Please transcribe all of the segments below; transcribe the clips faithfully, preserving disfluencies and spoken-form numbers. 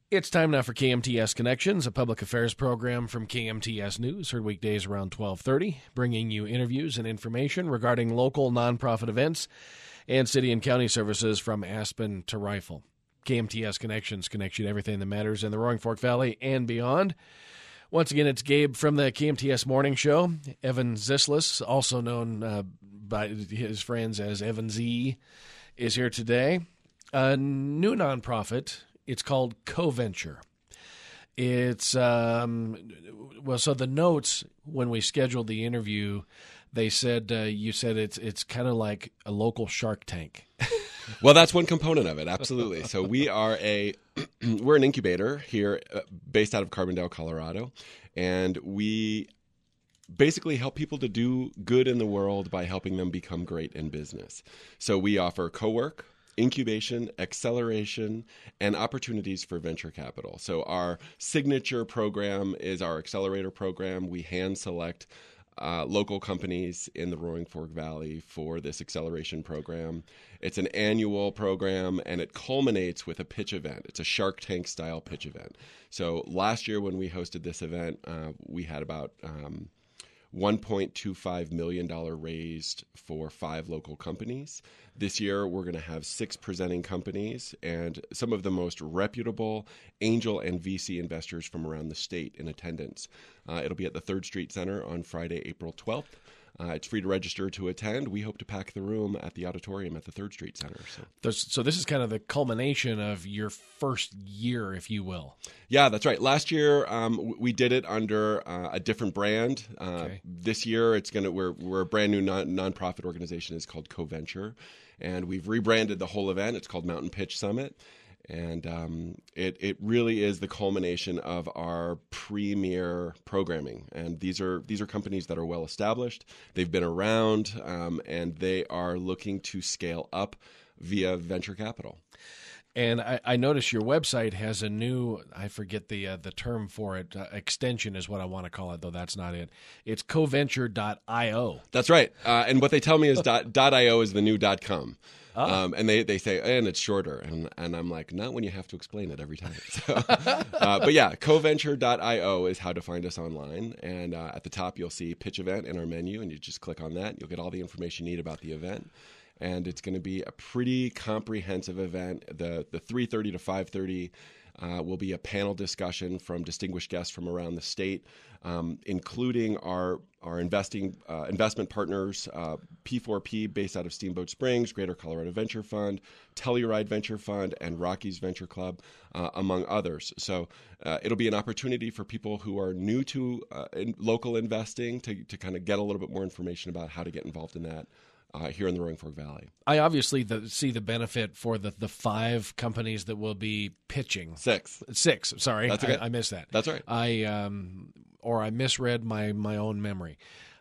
It's time now for K M T S Connections, a public affairs program from K M T S News, heard weekdays around twelve thirty, bringing you interviews and information regarding local nonprofit events and city and county services from Aspen to Rifle. K M T S Connections connects you to everything that matters in the Roaring Fork Valley and beyond. Once again, it's Gabe from the K M T S Morning Show. Evan Zislis, also known uh, by his friends as Evan Z, is here today. A new nonprofit. It's called CoVenture. It's, um, well, so the notes, when we scheduled the interview, they said, uh, you said it's it's kind of like a local Shark Tank. Well, that's one component of it, absolutely. So we are a, we're an incubator here uh, based out of Carbondale, Colorado, and we basically help people to do good in the world by helping them become great in business. So we offer co-work, incubation, acceleration, and opportunities for venture capital. So our signature program is our accelerator program. We hand select uh, local companies in the Roaring Fork Valley for this acceleration program. It's an annual program, and it culminates with a pitch event. It's a Shark Tank style pitch event. So last year when we hosted this event, uh, we had about um, one point two five million dollars raised for five local companies. This year, we're going to have six presenting companies and some of the most reputable angel and V C investors from around the state in attendance. Uh, it'll be at the Third Street Center on Friday, April twelfth. Uh, it's free to register to attend. We hope to pack the room at the auditorium at the Third Street Center. So. so this is kind of the culmination of your first year, if you will. Yeah, that's right. Last year um, we did it under uh, a different brand. Uh, okay. This year it's gonna we're we're a brand new non nonprofit organization. It's called CoVenture, and we've rebranded the whole event. It's called Mountain Pitch Summit. And um, it, it really is the culmination of our premier programming. And these are these are companies that are well established. They've been around, um, and they are looking to scale up via venture capital. And I, I notice your website has a new, I forget the uh, the term for it, uh, extension is what I want to call it, though that's not it. It's coventure dot io. That's right. Uh, and what they tell me is dot, dot .io is the new dot .com. Oh. Um, and they, they say, and it's shorter. And, and I'm like, not when you have to explain it every time. So, uh, but yeah, coventure dot io is how to find us online. And uh, at the top, you'll see pitch event in our menu, and you just click on that. You'll get all the information you need about the event. And it's going to be a pretty comprehensive event. The the three thirty to five thirty uh, will be a panel discussion from distinguished guests from around the state, um, including our our investing uh, investment partners, uh, P four P based out of Steamboat Springs, Greater Colorado Venture Fund, Telluride Venture Fund, and Rockies Venture Club, uh, among others. So uh, it'll be an opportunity for people who are new to uh, in local investing to to kind of get a little bit more information about how to get involved in that. Uh, here in the Roaring Fork Valley. I obviously the, see the benefit for the, the five companies that will be pitching. Six. Six, sorry. That's okay. I, I missed that. That's right. I um, or I misread my, my own memory.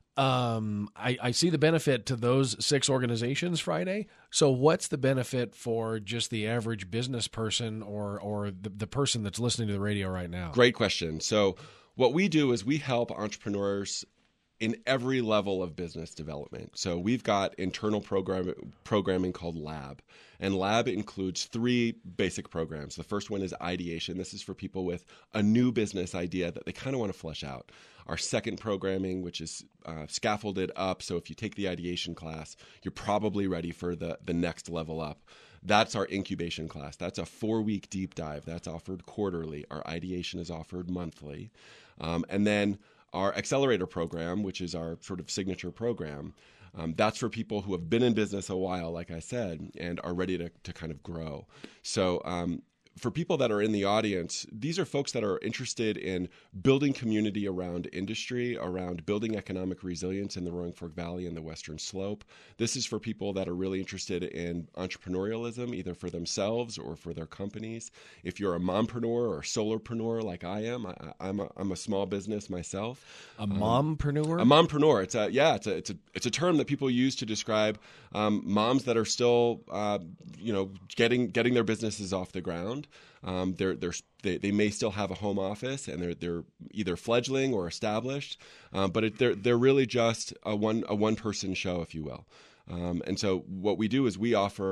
Um, I, I see the benefit to those six organizations Friday. So what's the benefit for just the average business person or, or the, the person that's listening to the radio right now? Great question. So what we do is we help entrepreneurs in every level of business development. So we've got internal program, programming called Lab. And Lab includes three basic programs. The first one is ideation. This is for people with a new business idea that they kind of want to flesh out. Our second programming, which is uh, scaffolded up. So if you take the ideation class, you're probably ready for the, the next level up. That's our incubation class. That's a four-week deep dive. That's offered quarterly. Our ideation is offered monthly. Um, and then our accelerator program, which is our sort of signature program, um, that's for people who have been in business a while, like I said, and are ready to, to kind of grow. So um, for people that are in the audience, these are folks that are interested in building community around industry, around building economic resilience in the Roaring Fork Valley and the Western Slope. This is for people that are really interested in entrepreneurialism, either for themselves or for their companies. If you're a mompreneur or solarpreneur like I am, I, I'm, a, I'm a small business myself. A mompreneur? Um, a mompreneur. It's a yeah. It's a it's a it's a term that people use to describe um, moms that are still uh, you know getting getting their businesses off the ground. Um, they're, they're, they they may still have a home office, and they're they're either fledgling or established, um, but it, they're they're really just a one a one person show, if you will. Um, and so what we do is we offer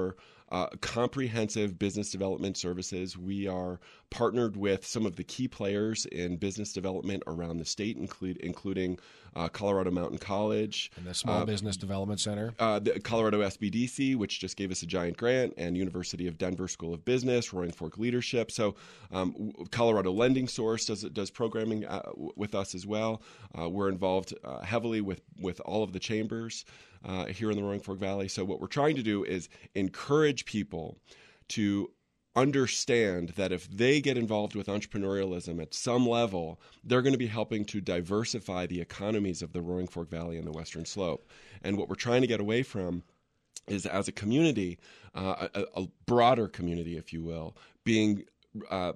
uh, comprehensive business development services. We are partnered with some of the key players in business development around the state, include, including uh, Colorado Mountain College. And the Small uh, Business Development Center. Uh, the Colorado S B D C, which just gave us a giant grant, and University of Denver School of Business, Roaring Fork Leadership. So um, Colorado Lending Source does does programming uh, with us as well. Uh, we're involved uh, heavily with, with all of the chambers uh, here in the Roaring Fork Valley. So what we're trying to do is encourage people to understand that if they get involved with entrepreneurialism at some level, they're going to be helping to diversify the economies of the Roaring Fork Valley and the Western Slope. And what we're trying to get away from is, as a community, uh, a, a broader community, if you will, being uh,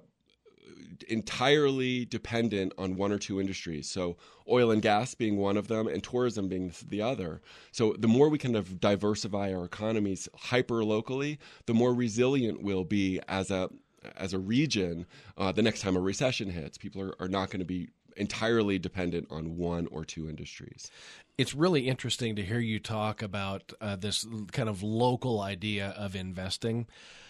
entirely dependent on one or two industries. So oil and gas being one of them, and tourism being the other. So the more we can diversify our economies hyper locally, the more resilient we'll be as a as a region. Uh, the next time a recession hits, people are, are not going to be entirely dependent on one or two industries. It's really interesting to hear you talk about uh, this kind of local idea of investing.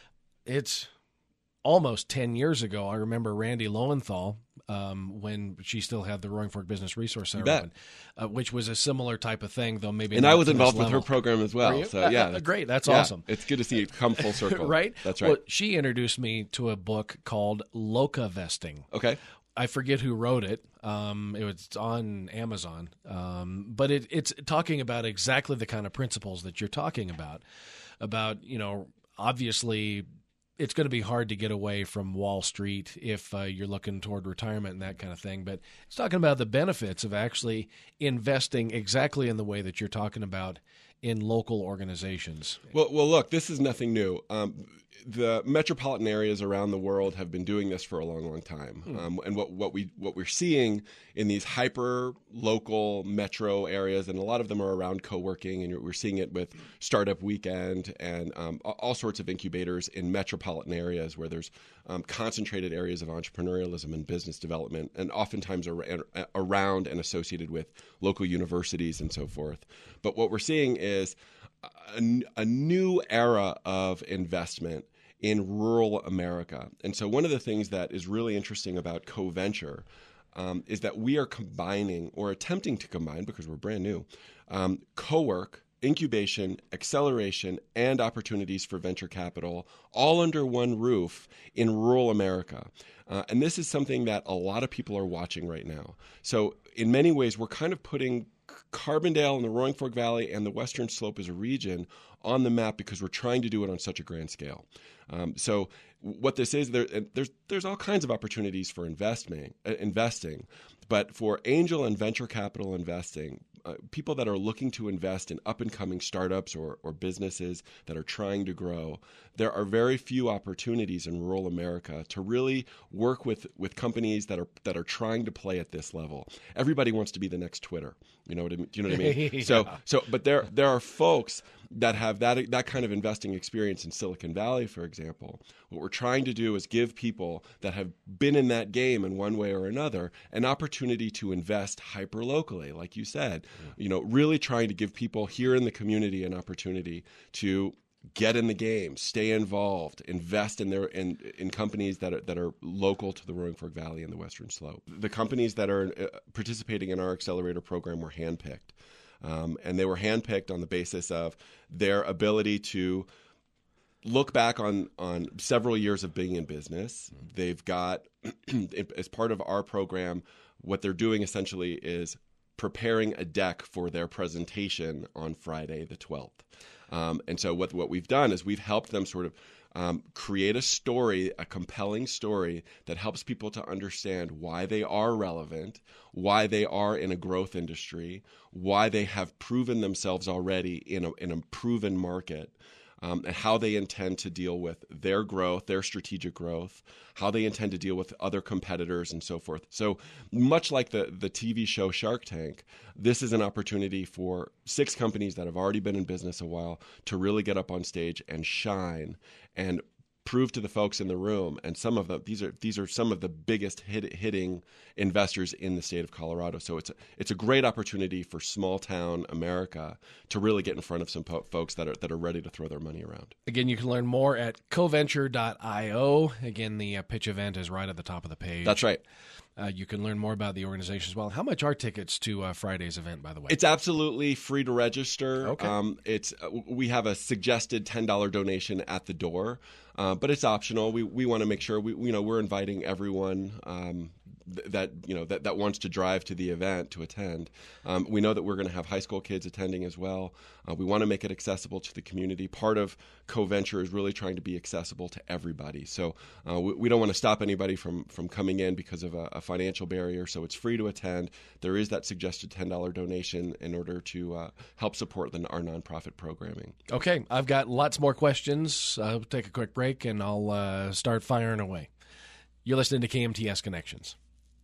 It's almost ten years ago. I remember Randy Lowenthal, um, when she still had the Roaring Fork Business Resource Center open, uh, which was a similar type of thing, though maybe. And not I was to involved this with her level. program as well. So yeah, uh, great. That's yeah, awesome. It's good to see it come full circle. Right? That's right. Well, she introduced me to a book called Loca Vesting. Okay. I forget who wrote it. Um, it was on Amazon, um, but it, it's talking about exactly the kind of principles that you're talking about. About, you know, obviously, it's going to be hard to get away from Wall Street if uh, you're looking toward retirement and that kind of thing. But it's talking about the benefits of actually investing exactly in the way that you're talking about in local organizations. Well, well, look, this is nothing new. Um, the metropolitan areas around the world have been doing this for a long, long time. Hmm. Um, and what, what we what we're seeing in these hyper local metro areas, and a lot of them are around co-working, and we're seeing it with Startup Weekend and um, all sorts of incubators in metropolitan areas where there's um, concentrated areas of entrepreneurialism and business development, and oftentimes ar- around and associated with local universities and so forth. But what we're seeing is a, a new era of investment in rural America. And so one of the things that is really interesting about CoVenture um, is that we are combining, or attempting to combine, because we're brand new, um, co-work, incubation, acceleration, and opportunities for venture capital all under one roof in rural America. Uh, and this is something that a lot of people are watching right now. So in many ways, we're kind of putting Carbondale and the Roaring Fork Valley and the Western Slope as a region on the map because we're trying to do it on such a grand scale. Um, so what this is, there, there's there's all kinds of opportunities for investing, uh, investing, but for angel and venture capital investing, uh, people that are looking to invest in up-and-coming startups or, or businesses that are trying to grow, there are very few opportunities in rural America to really work with, with companies that are that are trying to play at this level. Everybody wants to be the next Twitter. You know what I mean? Do you know what I mean? Yeah. So so, but there there are folks that have that that kind of investing experience in Silicon Valley, for example. What we're trying to do is give people that have been in that game in one way or another an opportunity to invest hyper locally, like you said. Yeah. You know, really trying to give people here in the community an opportunity to get in the game, stay involved, invest in their in, in companies that are, that are local to the Roaring Fork Valley and the Western Slope. The companies that are uh, participating in our accelerator program were handpicked. Um, and they were handpicked on the basis of their ability to look back on, on several years of being in business. Mm-hmm. They've got, as part of our program, what they're doing essentially is preparing a deck for their presentation on Friday the twelfth. Um, and so what what we've done is we've helped them sort of um, create a story, a compelling story that helps people to understand why they are relevant, why they are in a growth industry, why they have proven themselves already in a, in a proven market, um, and how they intend to deal with their growth, their strategic growth, how they intend to deal with other competitors and so forth. So much like the, the T V show Shark Tank, this is an opportunity for six companies that have already been in business a while to really get up on stage and shine and prove to the folks in the room, and some of them, these are these are some of the biggest hit, hitting investors in the state of Colorado. So it's a, it's a great opportunity for small town America to really get in front of some po- folks that are that are ready to throw their money around. Again, you can learn more at coventure dot io. Again, the uh, pitch event is right at the top of the page. That's right. Uh, you can learn more about the organization as well. How much are tickets to uh, Friday's event, by the way? It's absolutely free to register. Okay. Um, it's uh, we have a suggested ten dollars donation at the door, uh, but it's optional. We we want to make sure we you know we're inviting everyone um, th- that you know that, that wants to drive to the event to attend. Um, we know that we're going to have high school kids attending as well. Uh, we want to make it accessible to the community. Part of CoVenture is really trying to be accessible to everybody. So uh, we, we don't want to stop anybody from from coming in because of a, a financial barrier. So it's free to attend. There is that suggested ten dollars donation in order to uh, help support the, our nonprofit programming. Okay, I've got lots more questions. I'll take a quick break and I'll uh, start firing away. You're listening to K M T S Connections.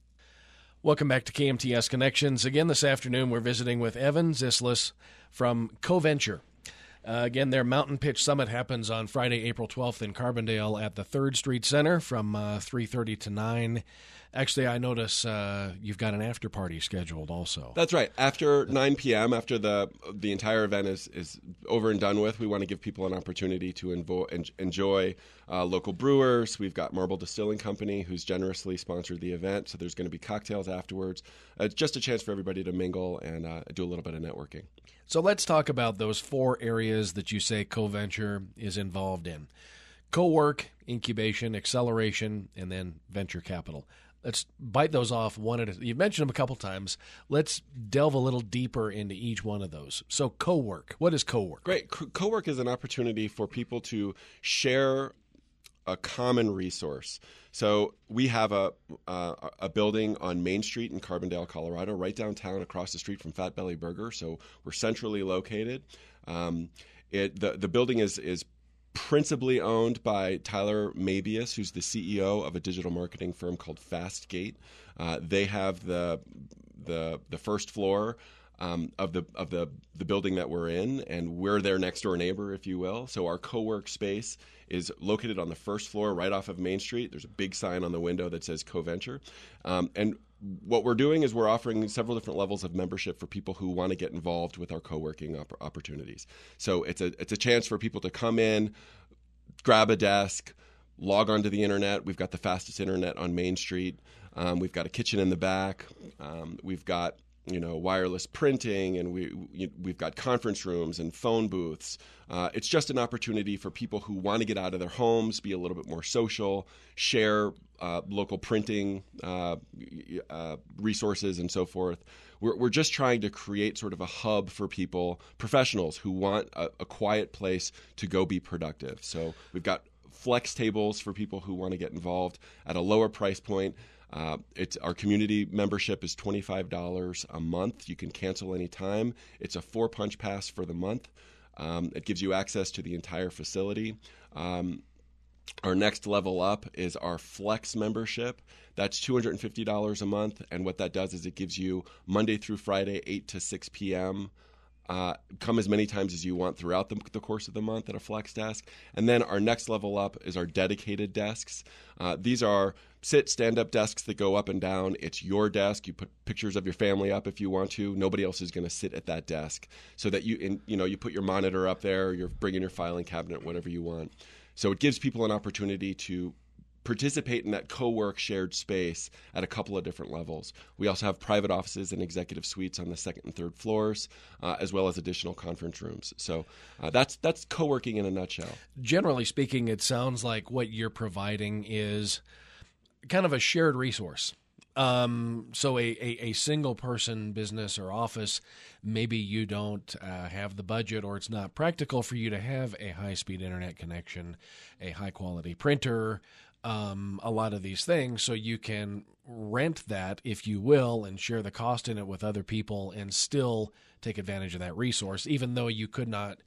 Welcome back to K M T S Connections. Again, this afternoon we're visiting with Evan Zislis from CoVenture. Uh, again, their Mountain Pitch Summit happens on Friday, April twelfth in Carbondale at the third Street Center from uh, three thirty to nine. Actually, I notice uh, you've got an after party scheduled also. That's right. After nine p.m., after the the entire event is, is over and done with, we want to give people an opportunity to invo- en- enjoy uh, local brewers. We've got Marble Distilling Company, who's generously sponsored the event, so there's going to be cocktails afterwards. Uh, it's just a chance for everybody to mingle and uh, do a little bit of networking. So let's talk about those four areas that you say CoVenture is involved in. Co-work, incubation, acceleration, and then venture capital. Let's bite those off one at a time. You've mentioned them a couple times. Let's delve a little deeper into each one of those. So co-work. What is co-work? Great. Co- co-work is an opportunity for people to share a common resource. So we have a uh, a building on Main Street in Carbondale, Colorado, right downtown across the street from Fat Belly Burger. So we're centrally located. Um, it the, the building is is principally owned by Tyler Mabius, who's the C E O of a digital marketing firm called Fastgate. Uh, they have the the the first floor um, of the of the the building that we're in, and we're their next door neighbor, if you will. So our co-work space is located on the first floor, right off of Main Street. There's a big sign on the window that says CoVenture, um, and what we're doing is we're offering several different levels of membership for people who want to get involved with our co-working op- opportunities. So it's a it's a chance for people to come in, grab a desk, log onto the internet. We've got the fastest internet on Main Street. Um, we've got a kitchen in the back. Um, we've got you know wireless printing, and we we've got conference rooms and phone booths. Uh, it's just an opportunity for people who want to get out of their homes, be a little bit more social, share uh, local printing uh, uh, resources and so forth. We're, we're just trying to create sort of a hub for people, professionals who want a, a quiet place to go be productive. So we've got flex tables for people who want to get involved at a lower price point. Uh, it's our community membership is twenty-five dollars a month. You can cancel anytime. It's a four punch pass for the month. Um, it gives you access to the entire facility. Um, our next level up is our Flex membership. That's two hundred fifty dollars a month, and what that does is it gives you Monday through Friday, eight to six p.m., Uh, come as many times as you want throughout the, the course of the month at a flex desk. And then our next level up is our dedicated desks. Uh, these are sit, stand-up desks that go up and down. It's your desk. You put pictures of your family up if you want to. Nobody else is going to sit at that desk. So that you, in, you know, you put your monitor up there. You're bringing your filing cabinet, whatever you want. So it gives people an opportunity to participate in that co-work shared space at a couple of different levels. We also have private offices and executive suites on the second and third floors, uh, as well as additional conference rooms. So uh, that's that's co-working in a nutshell. Generally speaking, it sounds like what you're providing is kind of a shared resource. Um, so a, a, a single person business or office, maybe you don't uh, have the budget or it's not practical for you to have a high-speed internet connection, a high-quality printer, um, a lot of these things. So you can rent that, if you will, and share the cost in it with other people and still take advantage of that resource, even though you could not,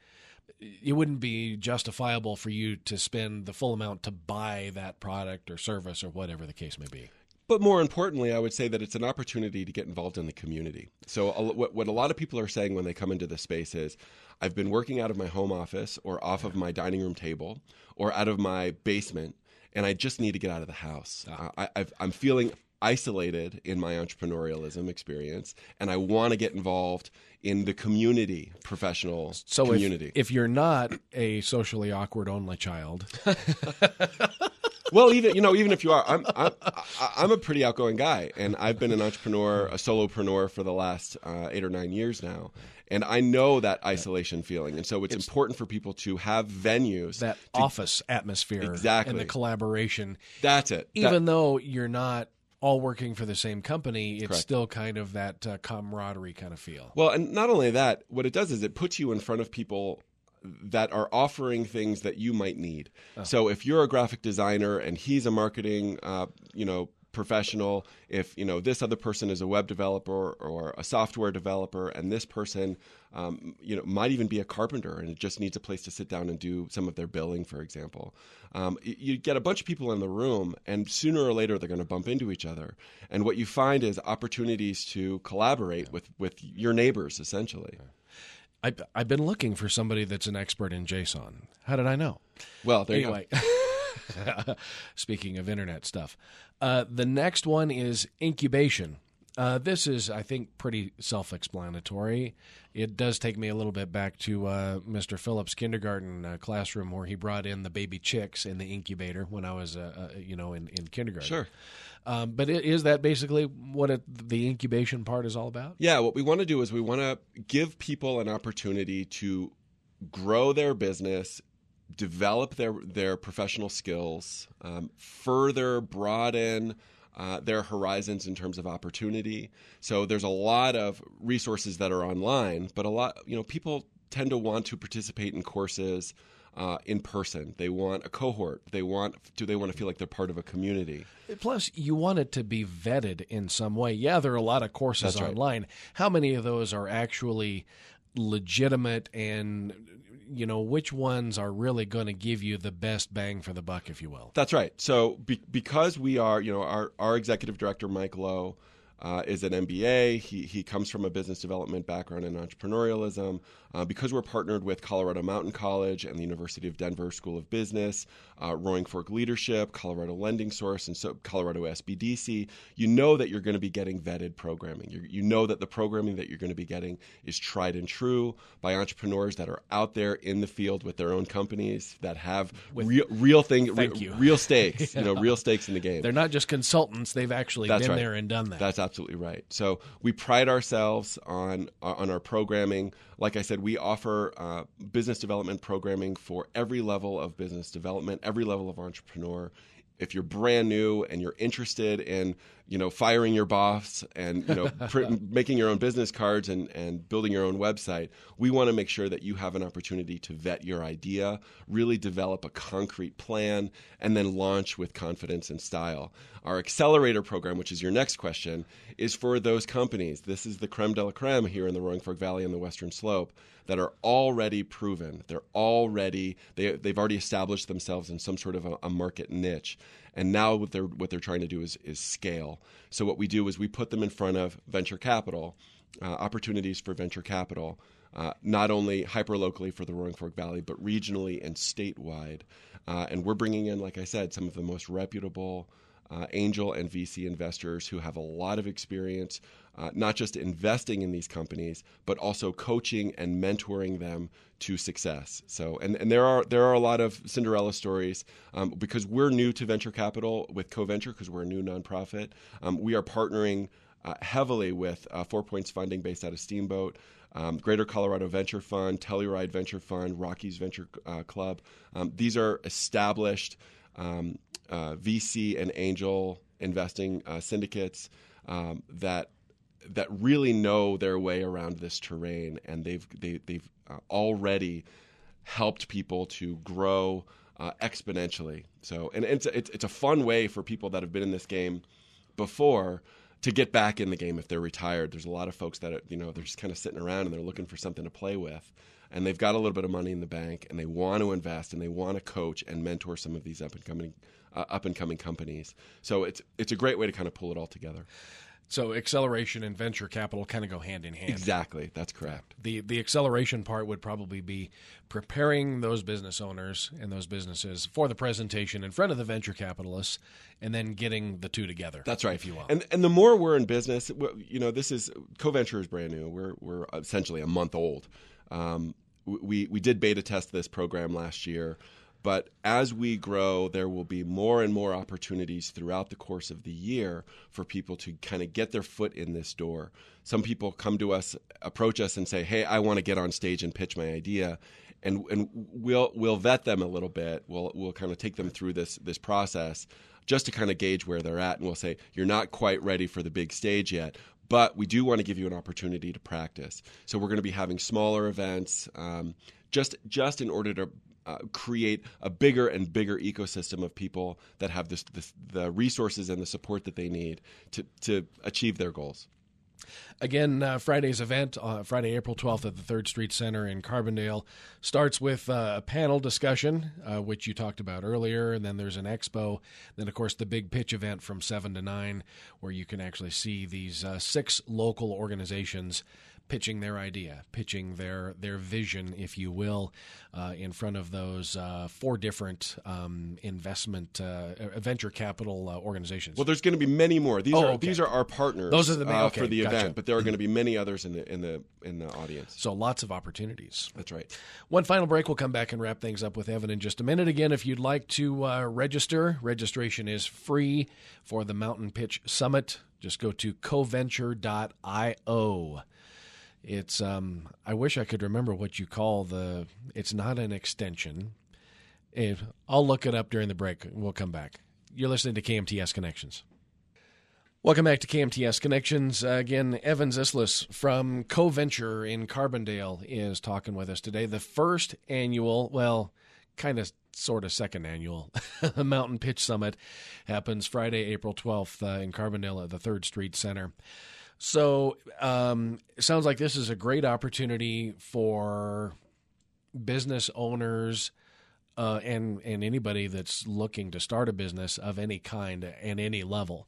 it wouldn't be justifiable for you to spend the full amount to buy that product or service or whatever the case may be. But more importantly, I would say that it's an opportunity to get involved in the community. So a, what, what a lot of people are saying when they come into this space is, I've been working out of my home office or off of my dining room table or out of my basement, and I just need to get out of the house. Uh, I, I've, I'm feeling isolated in my entrepreneurialism experience, and I want to get involved in the community, professional so community. If, if you're not a socially awkward only child... Well, even you know, even if you are, I'm I'm I'm a pretty outgoing guy, and I've been an entrepreneur, a solopreneur for the last uh, eight or nine years now, and I know that isolation feeling, and so it's, it's important for people to have venues, that to, office atmosphere, exactly, and the collaboration. That's it. Even that, though you're not all working for the same company, it's correct. Still kind of that uh, camaraderie kind of feel. Well, and not only that, what it does is it puts you in front of people that are offering things that you might need. Oh. So if you're a graphic designer and he's a marketing, uh, you know, professional, if you know this other person is a web developer or a software developer, and this person, um, you know, might even be a carpenter and it just needs a place to sit down and do some of their billing, for example. Um, you get a bunch of people in the room, and sooner or later they're going to bump into each other. And what you find is opportunities to collaborate with with your neighbors, essentially. I, I've been looking for somebody that's an expert in JSON. How did I know? Well, there anyway, you go. Speaking of internet stuff, uh, the next one is incubation. Uh, this is, I think, pretty self-explanatory. It does take me a little bit back to uh, Mister Phillips' kindergarten uh, classroom where he brought in the baby chicks in the incubator when I was, uh, uh, you know, in, in kindergarten. Sure. Um, but is that basically what it, the incubation part is all about? Yeah, what we want to do is we want to give people an opportunity to grow their business, develop their, their professional skills, um, further broaden uh, their horizons in terms of opportunity. So there's a lot of resources that are online, but a lot, you know, people tend to want to participate in courses Uh, in person. They want a cohort. They want. Do they want to feel like they're part of a community? Plus, you want it to be vetted in some way. Yeah, there are a lot of courses That's right. online. How many of those are actually legitimate, and you know which ones are really going to give you the best bang for the buck, if you will? That's right. So be, because we are, you know, our our executive director Mike Lowe Uh, is an M B A. He he comes from a business development background in entrepreneurialism. Uh, because we're partnered with Colorado Mountain College and the University of Denver School of Business, uh, Roaring Fork Leadership, Colorado Lending Source, and so Colorado S B D C, you know that you're going to be getting vetted programming. You you know that the programming that you're going to be getting is tried and true by entrepreneurs that are out there in the field with their own companies that have with, real real thing, thank re, you. real stakes, yeah. you know, real stakes in the game. They're not just consultants; they've actually That's been right. there and done that. That's absolutely right. So we pride ourselves on on our programming. Like I said, we offer uh, business development programming for every level of business development, every level of entrepreneur. If you're brand new and you're interested in, you know, firing your boss and, you know, pr- making your own business cards and, and building your own website, we want to make sure that you have an opportunity to vet your idea, really develop a concrete plan, and then launch with confidence and style. Our accelerator program, which is your next question, is for those companies. This is the creme de la creme here in the Roaring Fork Valley and the Western Slope that are already proven. They're already, they, they've already established themselves in some sort of a, a market niche. And now what they're, what they're trying to do is, is scale. So what we do is we put them in front of venture capital, uh, opportunities for venture capital, uh, not only hyper-locally for the Roaring Fork Valley, but regionally and statewide. Uh, and we're bringing in, like I said, some of the most reputable Uh, angel and V C investors who have a lot of experience, uh, not just investing in these companies, but also coaching and mentoring them to success. So, and, and there are there are a lot of Cinderella stories um, because we're new to venture capital with CoVenture because we're a new nonprofit. Um, we are partnering uh, heavily with uh, Four Points Funding based out of Steamboat. Um, Greater Colorado Venture Fund, Telluride Venture Fund, Rockies Venture uh, Club. Um, these are established Um, uh, V C and angel investing uh, syndicates um, that that really know their way around this terrain, and they've they, they've uh, already helped people to grow uh, exponentially. So, and it's it's it's a fun way for people that have been in this game before to get back in the game if they're retired. There's a lot of folks that are, you know, they're just kind of sitting around and they're looking for something to play with. And they've got a little bit of money in the bank, and they want to invest, and they want to coach and mentor some of these up-and-coming uh, up and coming companies. So it's it's a great way to kind of pull it all together. So acceleration and venture capital kind of go hand in hand. Exactly. That's correct. The the acceleration part would probably be preparing those business owners and those businesses for the presentation in front of the venture capitalists, and then getting the two together. That's right. If you will. And and the more we're in business, you know, this is CoVenture is brand new. We're we're essentially a month old. Um, we we did beta test this program last year. But as we grow, there will be more and more opportunities throughout the course of the year for people to kind of get their foot in this door. Some people come to us, approach us and say, hey, I want to get on stage and pitch my idea. And and we'll we'll vet them a little bit. We'll we'll kind of take them through this this process just to kind of gauge where they're at. And we'll say, you're not quite ready for the big stage yet, but we do want to give you an opportunity to practice. So we're going to be having smaller events um, just just in order to Uh, create a bigger and bigger ecosystem of people that have this, this, the resources and the support that they need to, to achieve their goals. Again, uh, Friday's event, uh, Friday, April twelfth at the Third Street Center in Carbondale, starts with uh, a panel discussion, uh, which you talked about earlier, and then there's an expo. Then, of course, the big pitch event from seven to nine, where you can actually see these uh, six local organizations pitching their idea, pitching their their vision, if you will, uh, in front of those uh, four different um, investment uh, venture capital uh, organizations. Well, there's going to be many more. These oh, are okay. these are our partners. Those are the main, uh, okay, for the gotcha. event, but there are going to be many others in the in the in the audience. So lots of opportunities. That's right. One final break. We'll come back and wrap things up with Evan in just a minute. Again, if you'd like to uh, register, registration is free for the Mountain Pitch Summit. Just go to coventure dot io. It's, um, I wish I could remember what you call the, it's not an extension. If, I'll look it up during the break. We'll come back. You're listening to K M T S Connections. Welcome back to K M T S Connections. Uh, again, Evan Zislis from CoVenture in Carbondale is talking with us today. The first annual, well, kind of sort of second annual Mountain Pitch Summit happens Friday, April twelfth uh, in Carbondale at the Third Street Center. So um, it sounds like this is a great opportunity for business owners uh, and and anybody that's looking to start a business of any kind and any level.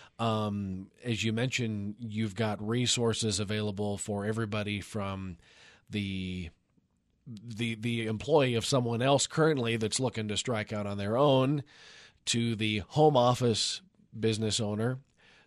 Um, as you mentioned, you've got resources available for everybody from the the the employee of someone else currently that's looking to strike out on their own, to the home office business owner,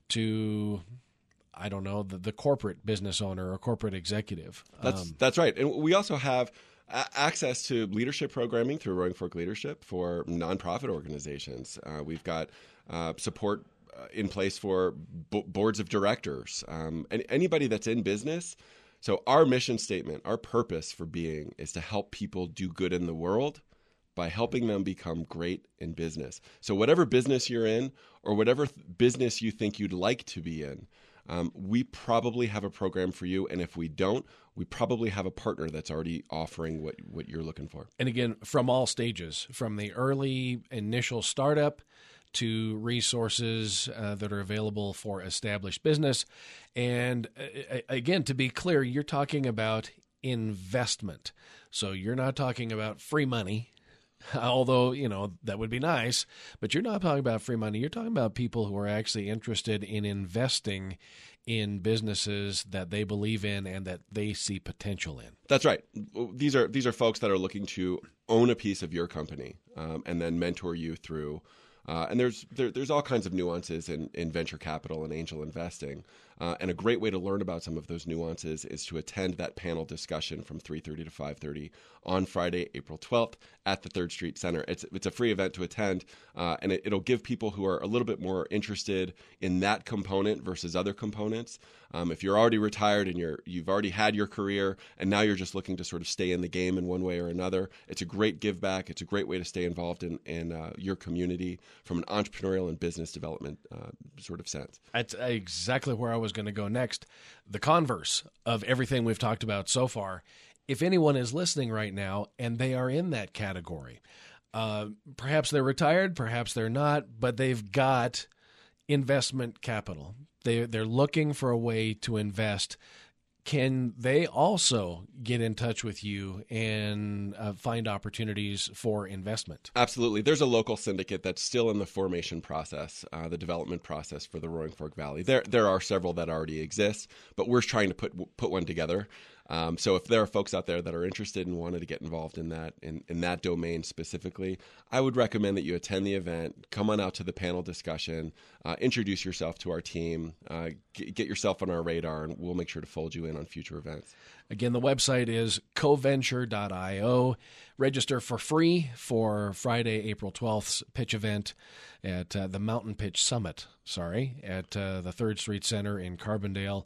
to I don't know, the, the corporate business owner or corporate executive. That's um, that's right. And we also have a- access to leadership programming through Roaring Fork Leadership for nonprofit organizations. Uh, we've got uh, support uh, in place for b- boards of directors, um, and anybody that's in business. So our mission statement, our purpose for being is to help people do good in the world by helping them become great in business. So whatever business you're in or whatever th- business you think you'd like to be in, Um, we probably have a program for you, and if we don't, we probably have a partner that's already offering what, what you're looking for. And again, from all stages, from the early initial startup to resources uh, that are available for established business. And uh, again, to be clear, you're talking about investment. So you're not talking about free money. Although, you know, that would be nice, but you're not talking about free money. You're talking about people who are actually interested in investing in businesses that they believe in and that they see potential in. That's right. These are these are folks that are looking to own a piece of your company um, and then mentor you through. Uh, and there's there, there's all kinds of nuances in, in venture capital and angel investing. Uh, and a great way to learn about some of those nuances is to attend that panel discussion from three thirty to five thirty on Friday, April twelfth at the Third Street Center. It's it's a free event to attend, uh, and it, it'll give people who are a little bit more interested in that component versus other components. Um, if you're already retired and you're you've already had your career and now you're just looking to sort of stay in the game in one way or another, it's a great give back. It's a great way to stay involved in in uh, your community from an entrepreneurial and business development uh, sort of sense. That's exactly where I was going to go next. The converse of everything we've talked about so far. If anyone is listening right now and they are in that category, uh, perhaps they're retired, perhaps they're not, but they've got investment capital. They, they're looking for a way to invest can they also get in touch with you and uh, find opportunities for investment? Absolutely. There's a local syndicate that's still in the formation process, uh, the development process for the Roaring Fork Valley. There there are several that already exist, but we're trying to put put one together. Um, so if there are folks out there that are interested and wanted to get involved in that, in, in that domain specifically, I would recommend that you attend the event, come on out to the panel discussion, uh, introduce yourself to our team, uh, g- get yourself on our radar, and we'll make sure to fold you in on future events. Again, the website is coventure dot io. Register for free for Friday, April twelfth's pitch event at uh, the Mountain Pitch Summit, sorry, at uh, the third Street Center in Carbondale.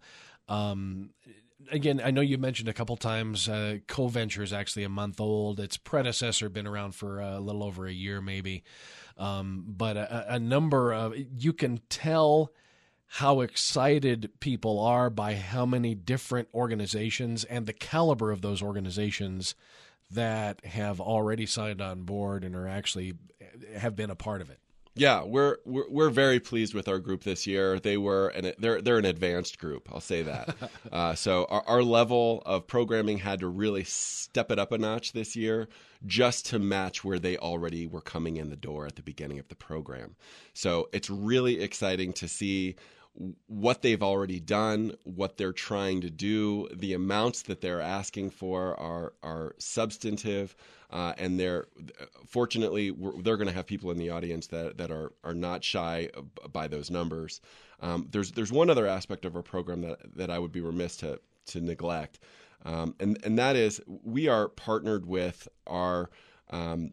Um, Again, I know you mentioned a couple times uh, CoVenture is actually a month old. Its predecessor been around for a little over a year, maybe. Um, but a, a number of you can tell how excited people are by how many different organizations and the caliber of those organizations that have already signed on board and are actually have been a part of it. Yeah, we're, we're we're very pleased with our group this year. They were an they're they're an advanced group. I'll say that. uh, so our, our level of programming had to really step it up a notch this year, just to match where they already were coming in the door at the beginning of the program. So it's really exciting to see what they've already done, what they're trying to do. The amounts that they're asking for are are substantive. Uh, and they're fortunately we're, they're going to have people in the audience that, that are are not shy by those numbers. Um, there's there's one other aspect of our program that that I would be remiss to to neglect, um, and and that is we are partnered with our um,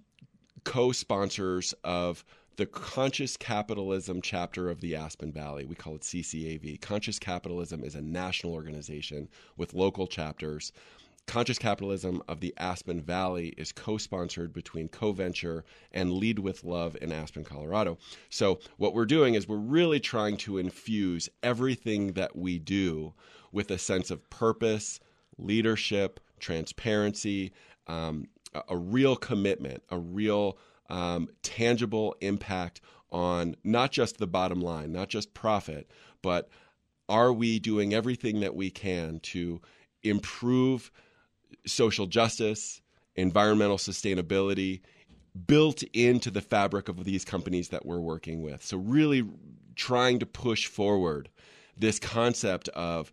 co-sponsors of the Conscious Capitalism chapter of the Aspen Valley. We call it C C A V. Conscious Capitalism is a national organization with local chapters. Conscious Capitalism of the Aspen Valley is co-sponsored between CoVenture and Lead with Love in Aspen, Colorado. So what we're doing is we're really trying to infuse everything that we do with a sense of purpose, leadership, transparency, um, a, a real commitment, a real um, tangible impact on not just the bottom line, not just profit, but are we doing everything that we can to improve social justice, environmental sustainability built into the fabric of these companies that we're working with. So really trying to push forward this concept of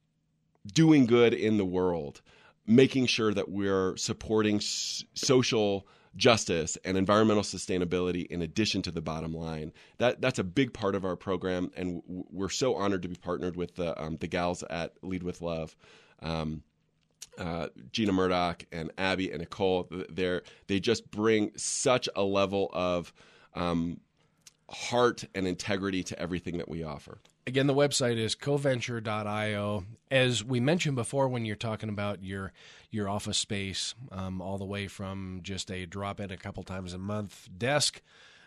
doing good in the world, making sure that we're supporting s- social justice and environmental sustainability in addition to the bottom line. That that's a big part of our program, and w- we're so honored to be partnered with the um, the gals at Lead with Love. Um, Uh, Gina Murdoch and Abby and Nicole, they're, they just bring such a level of um, heart and integrity to everything that we offer. Again, the website is coventure dot io. As we mentioned before, when you're talking about your your office space, um, all the way from just a drop-in a couple times a month desk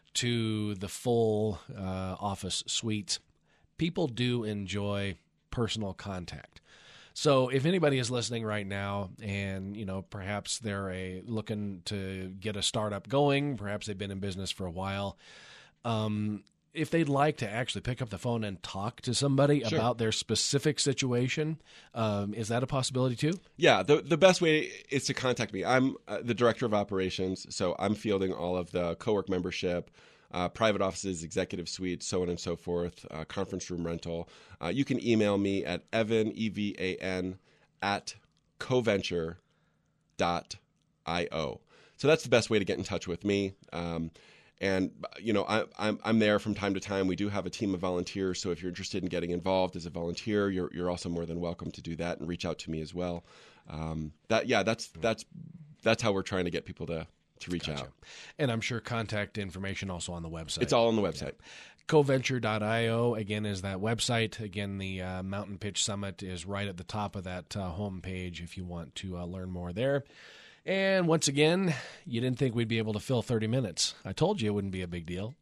to the full uh, office suite, people do enjoy personal contact. So if anybody is listening right now and, you know, perhaps they're a looking to get a startup going, perhaps they've been in business for a while, um, if they'd like to actually pick up the phone and talk to somebody Sure. about their specific situation, um, is that a possibility too? Yeah, the the best way is to contact me. I'm uh, the director of operations, so I'm fielding all of the co-work membership, Uh, private offices, executive suites, so on and so forth, uh, conference room rental. Uh, you can email me at Evan, E V A N, at coventure dot io. So that's the best way to get in touch with me. Um, and, you know, I, I'm, I'm there from time to time. We do have a team of volunteers, so if you're interested in getting involved as a volunteer, you're, you're also more than welcome to do that and reach out to me as well. Um, that, yeah, that's, that's, that's how we're trying to get people to to reach Gotcha. out. And I'm sure contact information also on the website. It's all on the website. Yeah. coventure dot io, again, is that website. Again, the uh, Mountain Pitch Summit is right at the top of that uh, homepage if you want to uh, learn more there. And once again, you didn't think we'd be able to fill thirty minutes. I told you it wouldn't be a big deal.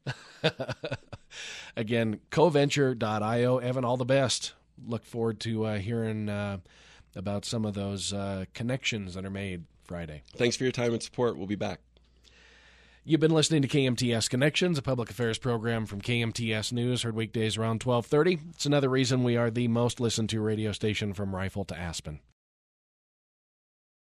Again, coventure dot io. Evan, all the best. Look forward to uh, hearing uh, about some of those uh, connections that are made Friday. Thanks for your time and support. We'll be back. You've been listening to K M T S Connections, a public affairs program from K M T S News, heard weekdays around twelve thirty. It's another reason we are the most listened to radio station from Rifle to Aspen.